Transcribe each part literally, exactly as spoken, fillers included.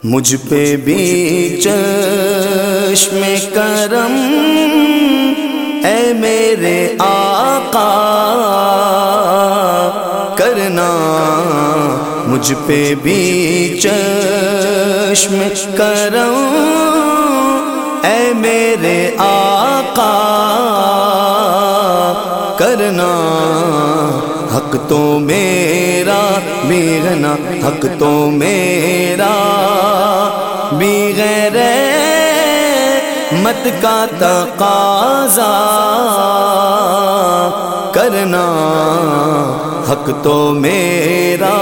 مجھ پہ بھی چشم کرم اے میرے آقا کرنا، مجھ پہ بھی چشم کرم اے میرے آقا کرنا، حق تو میرا بیگنا، حق تو میرا بغیر مت کا تقاضا کرنا، حق تو میرا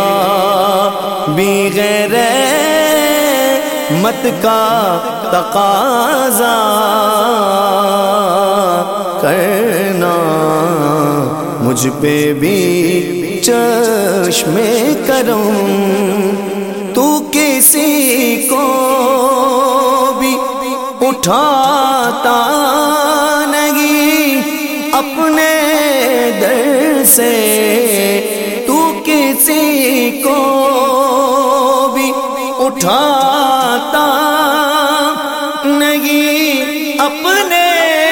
بغیر مت کا تقاضا کرنا، مجھ پہ بھی چشم کرم، تو کسی کو بھی اٹھاتا نہیں اپنے در سے، تو کسی کو بھی اٹھاتا نہیں اپنے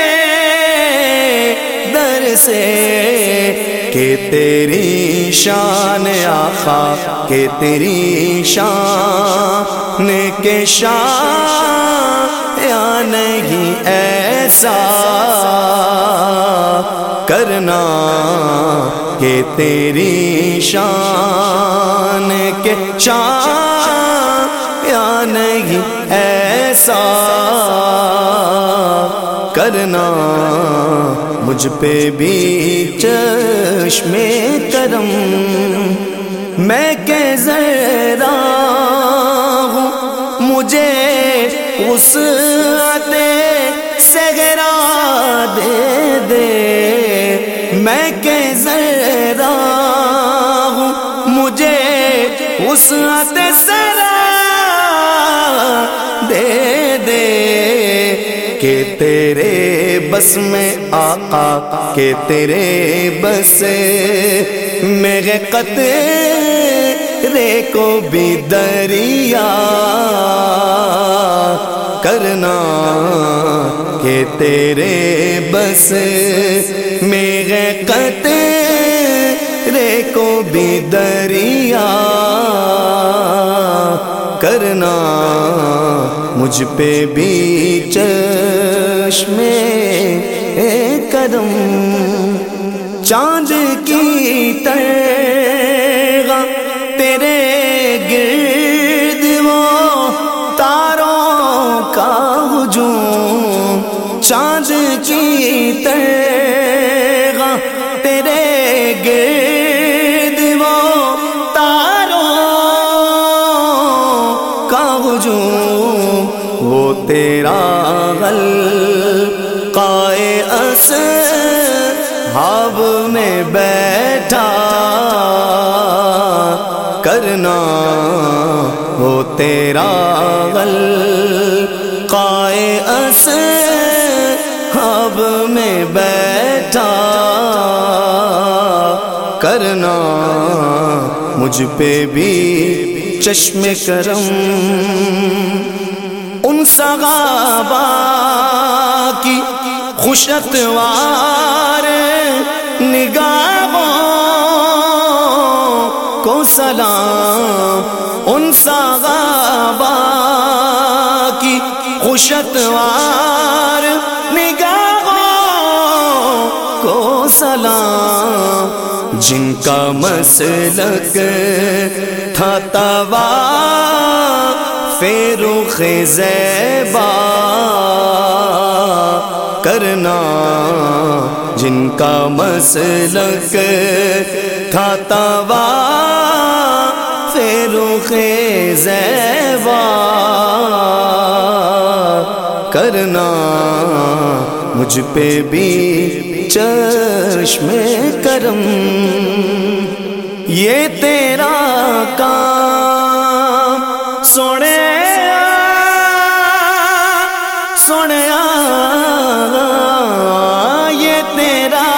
در سے، کہ تیری شان آقا، کہ تیری شان کے شان یا نہیں ایسا کرنا، کہ تیری شان کے شان یا نہیں ایسا کرنا، مجھ پہ بھی چشم کرم، میں کہ ذرا ہوں مجھے وسعت صغرا دے دے، میں کہ ذرا ہوں مجھے وسعت صغرا دے دے، کہ تیرے بس میں آقا، کہ تیرے بس میرے قطرے کو بھی دریا کرنا، کہ تیرے بس میرے قطرے کو بھی دریا کرنا، مجھ پہ بھی چشم کرم، چاند کی طرح تیرے گرد وہ تاروں کا ہجوم، چاند کی طرح تیرے گرد وہ تاروں کا ہجوم، وہ تیرا غلقائے اصحاب میں بیٹھا کرنا، وہ تیرا غلقائے اصحاب میں بیٹھا کرنا، مجھ پہ بھی چشم کرم، ان صحابہ کی خوش اتوار نگاہوں کو سلام، ان صحابہ کی خوش اتوار نگاہوں کو سلام، جن کا مسلک تھا طواف رخ زیبا کرنا، جن کا مسلک تھا طواف رخ زیبا کرنا، مجھ پہ بھی چشم کرم، یہ تیرا کام سونے سونے یہ تیرا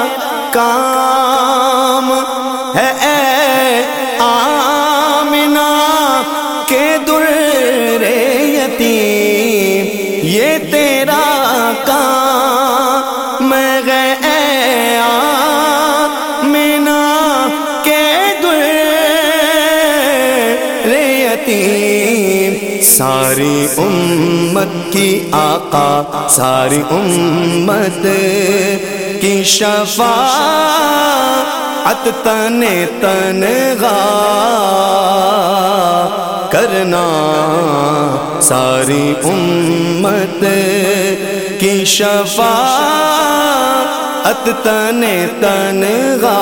کام ہے اے آمنہ کے در یتیم، ساری امت کی آقا، ساری امت کی شفاعت تن تنہا کرنا، ساری امت کی شفاعت تن تنہا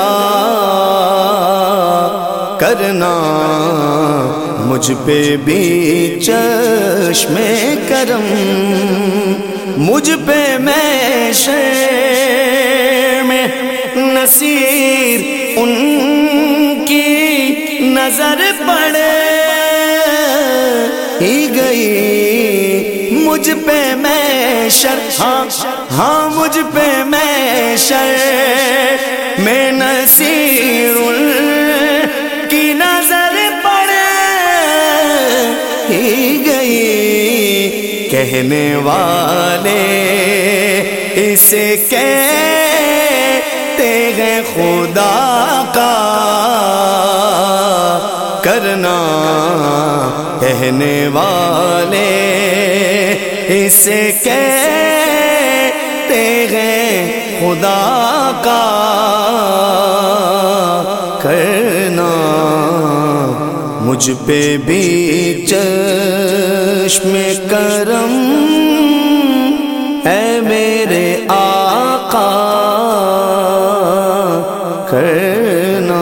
کرنا، مجھ پہ بھی چشم کرم، مجھ پہ محشر میں نصیر ان کی نظر پڑے ہی گئی، مجھ پہ محشر، ہاں ہاں مجھ پہ محشر میں نصیر ان کی نظر پڑے ہی گئی، کہنے والے اسے کہتے ہیں خدا کا کرنا، کہنے والے اسے کہتے ہیں خدا کا کرنا، مجھ پہ بھی چشم کرم اے میرے آقا کرنا،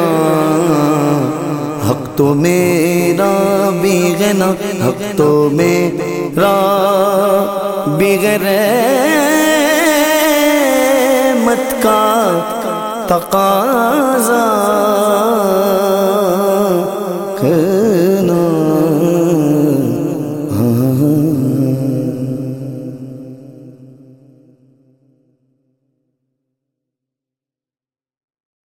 حق تو میرا بھی ہے نا، حق تو میرا بھی ہے، رحمت کا تقاضا